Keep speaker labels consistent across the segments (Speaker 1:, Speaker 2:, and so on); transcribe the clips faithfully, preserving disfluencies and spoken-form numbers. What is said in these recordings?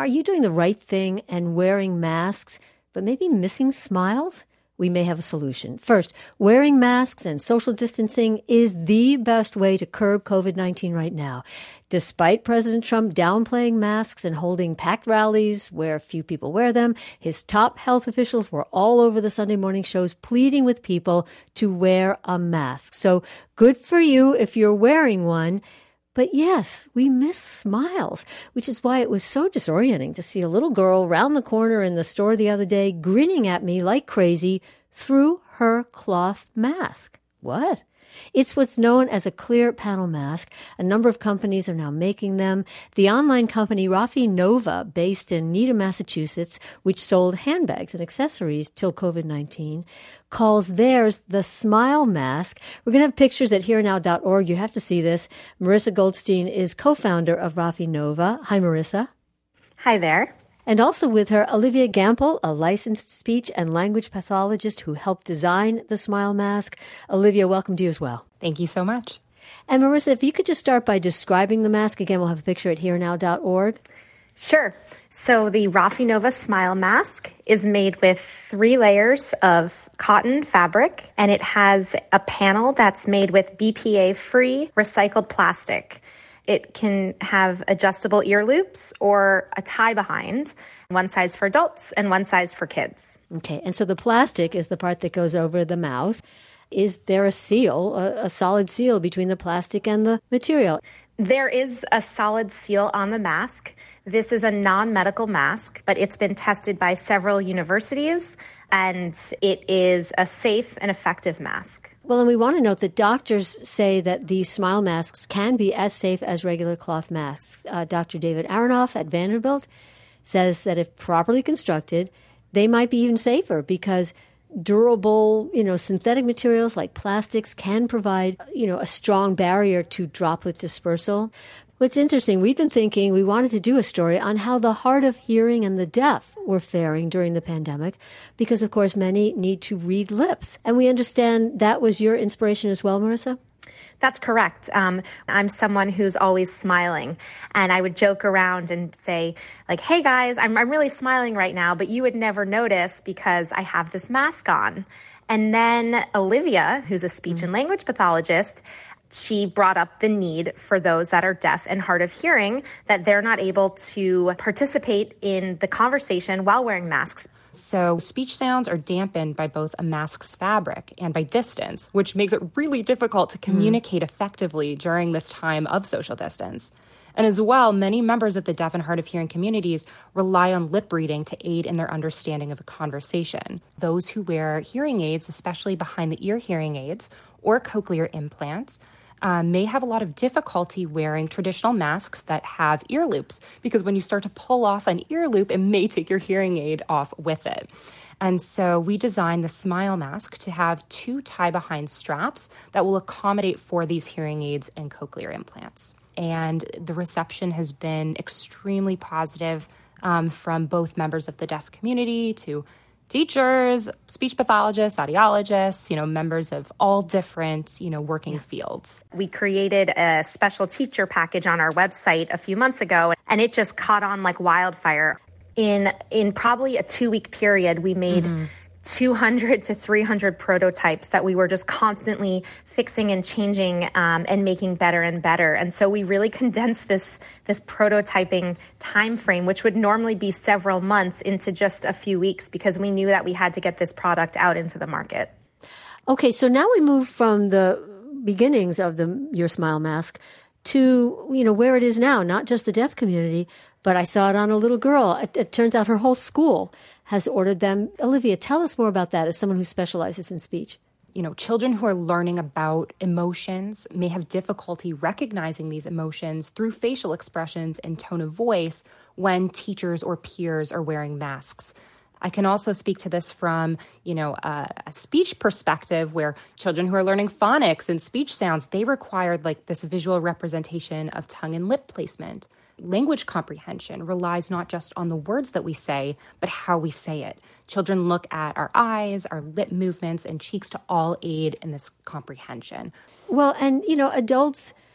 Speaker 1: Are you doing the right thing and wearing masks, but maybe missing smiles? We may have a solution. First, wearing masks and social distancing is the best way to curb covid nineteen right now. Despite President Trump downplaying masks and holding packed rallies where few people wear them, his top health officials were all over the Sunday morning shows pleading with people to wear a mask. So good for you if you're wearing one. But yes, we miss smiles, which is why it was so disorienting to see a little girl round the corner in the store the other day grinning at me like crazy through her cloth mask. What? It's what's known as a clear panel mask. A number of companies are now making them. The online company Rafi Nova, based in Needham, Massachusetts, which sold handbags and accessories till covid nineteen, calls theirs the Smile Mask. We're going to have pictures at here now dot org. You have to see this. Marissa Goldstein is co-founder of Rafi Nova. Hi, Marissa.
Speaker 2: Hi there.
Speaker 1: And also with her, Olivia Gample, a licensed speech and language pathologist who helped design the Smile Mask. Olivia, welcome to you as well.
Speaker 3: Thank you so much.
Speaker 1: And Marissa, if you could just start by describing the mask. Again, we'll have a picture at here now dot org.
Speaker 2: Sure. So the Rafi Nova Smile Mask is made with three layers of cotton fabric, and it has a panel that's made with B P A-free recycled plastic. It can have adjustable ear loops or a tie behind, one size for adults and one size for kids.
Speaker 1: Okay, and so the plastic is the part that goes over the mouth. Is there a seal, a, a solid seal between the plastic and the material?
Speaker 2: There is a solid seal on the mask. This is a non-medical mask, but it's been tested by several universities, and it is a safe and effective mask.
Speaker 1: Well, and we want to note that doctors say that these smile masks can be as safe as regular cloth masks. Uh, Doctor David Aronoff at Vanderbilt says that if properly constructed, they might be even safer because durable, you know, synthetic materials like plastics can provide, you know, a strong barrier to droplet dispersal. What's interesting, we've been thinking we wanted to do a story on how the hard of hearing and the deaf were faring during the pandemic because, of course, many need to read lips. And we understand that was your inspiration as well, Marissa?
Speaker 2: That's correct. Um, I'm someone who's always smiling, and I would joke around and say, like, hey, guys, I'm, I'm really smiling right now, but you would never notice because I have this mask on. And then Olivia, who's a speech mm-hmm. and language pathologist, she brought up the need for those that are deaf and hard of hearing, that they're not able to participate in the conversation while wearing masks.
Speaker 3: So speech sounds are dampened by both a mask's fabric and by distance, which makes it really difficult to communicate mm. effectively during this time of social distance. And as well, many members of the deaf and hard of hearing communities rely on lip reading to aid in their understanding of a conversation. Those who wear hearing aids, especially behind the ear hearing aids or cochlear implants, Uh, may have a lot of difficulty wearing traditional masks that have ear loops, because when you start to pull off an ear loop, it may take your hearing aid off with it. And so we designed the Smile Mask to have two tie-behind straps that will accommodate for these hearing aids and cochlear implants. And the reception has been extremely positive um, from both members of the deaf community to teachers, speech pathologists, audiologists, you know, members of all different, you know, working fields.
Speaker 2: We created a special teacher package on our website a few months ago, and it just caught on like wildfire. In in probably a two-week period, we made mm-hmm. two hundred to three hundred prototypes that we were just constantly fixing and changing um, and making better and better. And so we really condensed this this prototyping time frame, which would normally be several months, into just a few weeks because we knew that we had to get this product out into the market.
Speaker 1: Okay, so now we move from the beginnings of the your Smile Mask to, you know, where it is now, not just the deaf community, but I saw it on a little girl. It, it turns out her whole school has ordered them. Olivia, tell us more about that as someone who specializes in speech.
Speaker 3: You know, children who are learning about emotions may have difficulty recognizing these emotions through facial expressions and tone of voice when teachers or peers are wearing masks. I can also speak to this from, you know, a, a speech perspective where children who are learning phonics and speech sounds, they required like this visual representation of tongue and lip placement. Language comprehension relies not just on the words that we say, but how we say it. Children look at our eyes, our lip movements, and cheeks to all aid in this comprehension.
Speaker 1: Well, and, you know, adults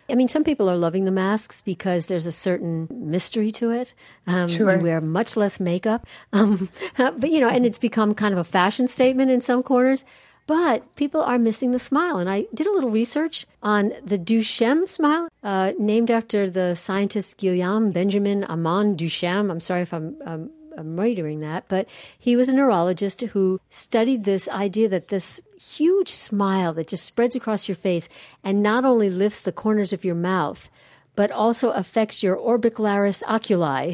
Speaker 1: I mean, some people are loving the masks because there's a certain mystery to it. Um,
Speaker 3: sure.
Speaker 1: You wear much less makeup. Um, but, you know, and it's become kind of a fashion statement in some corners. But people are missing the smile. And I did a little research on the Duchamp smile, uh, named after the scientist Guillaume Benjamin Armand Duchamp. I'm sorry if I'm... Um, I'm murdering that, but he was a neurologist who studied this idea that this huge smile that just spreads across your face and not only lifts the corners of your mouth, but also affects your orbicularis oculi,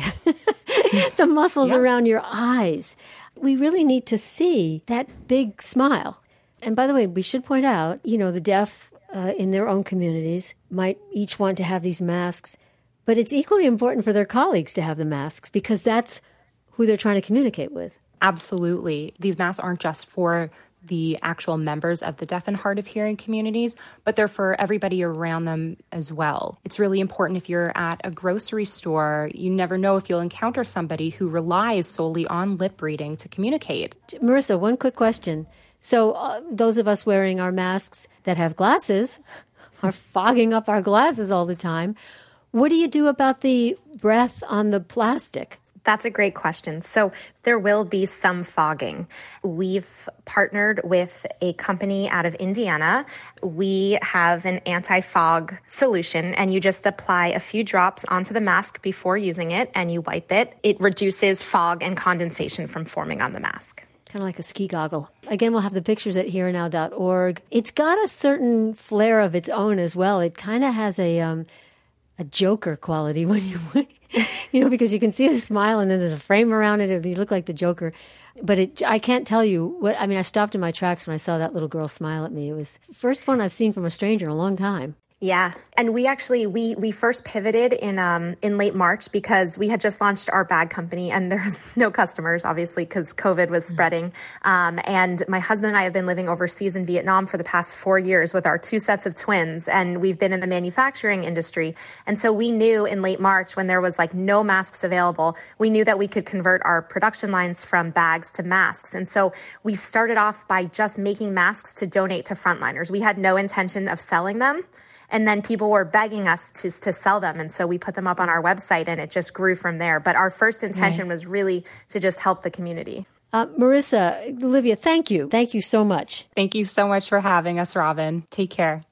Speaker 1: the muscles yeah. around your eyes. We really need to see that big smile. And by the way, we should point out, you know, the deaf uh, in their own communities might each want to have these masks, but it's equally important for their colleagues to have the masks because that's who they're trying to communicate with.
Speaker 3: Absolutely. These masks aren't just for the actual members of the deaf and hard of hearing communities, but they're for everybody around them as well. It's really important if you're at a grocery store, you never know if you'll encounter somebody who relies solely on lip reading to communicate.
Speaker 1: Marissa, one quick question. So uh, those of us wearing our masks that have glasses are fogging up our glasses all the time. What do you do about the breath on the plastic?
Speaker 2: That's a great question. So there will be some fogging. We've partnered with a company out of Indiana. We have an anti-fog solution, and you just apply a few drops onto the mask before using it, and you wipe it. It reduces fog and condensation from forming on the mask.
Speaker 1: Kind of like a ski goggle. Again, we'll have the pictures at here now dot org. It's got a certain flair of its own as well. It kind of has a um, a Joker quality when you, you know, because you can see the smile and then there's a frame around it and you look like the Joker. But it, I can't tell you what, I mean, I stopped in my tracks when I saw that little girl smile at me. It was the first one I've seen from a stranger in a long time.
Speaker 2: Yeah. And we actually, we we first pivoted in um in late March because we had just launched our bag company and there was no customers, obviously, because COVID was spreading. Um, and my husband and I have been living overseas in Vietnam for the past four years with our two sets of twins. And we've been in the manufacturing industry. And so we knew in late March when there was like no masks available, we knew that we could convert our production lines from bags to masks. And so we started off by just making masks to donate to frontliners. We had no intention of selling them. And then people were begging us to to sell them. And so we put them up on our website and it just grew from there. But our first intention right. was really to just help the community.
Speaker 1: Uh, Marissa, Olivia, thank you. Thank you so much.
Speaker 3: Thank you so much for having us, Robin. Take care.